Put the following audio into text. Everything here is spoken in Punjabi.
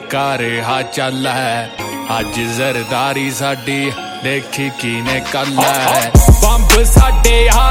कर हा चल है अज जरदारी साडी देखी की ने कल है बंब साडे